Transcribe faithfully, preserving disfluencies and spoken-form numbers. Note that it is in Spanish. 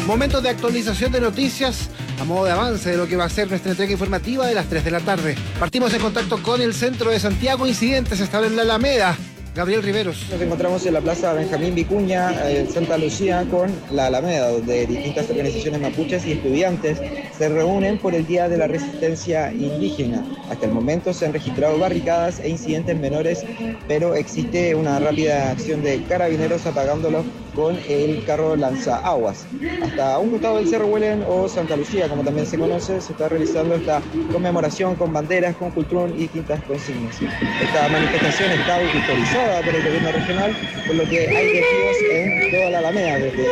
Momento de actualización de noticias a modo de avance de lo que va a ser nuestra entrega informativa de las tres de la tarde. Partimos en contacto con el centro de Santiago. Incidentes estaban en la Alameda. Gabriel Riveros. Nos encontramos en la plaza Benjamín Vicuña, en Santa Lucía, con la Alameda, donde distintas organizaciones mapuches y estudiantes se reúnen por el Día de la Resistencia Indígena. Hasta el momento se han registrado barricadas e incidentes menores, pero existe una rápida acción de carabineros apagándolos con el carro lanzaaguas. Hasta un costado del Cerro Huelen o Santa Lucía, como también se conoce, se está realizando esta conmemoración con banderas, con cultrón y distintas consignas. Esta manifestación está autorizada por el gobierno regional, por lo que hay desvíos en toda la Alameda, desde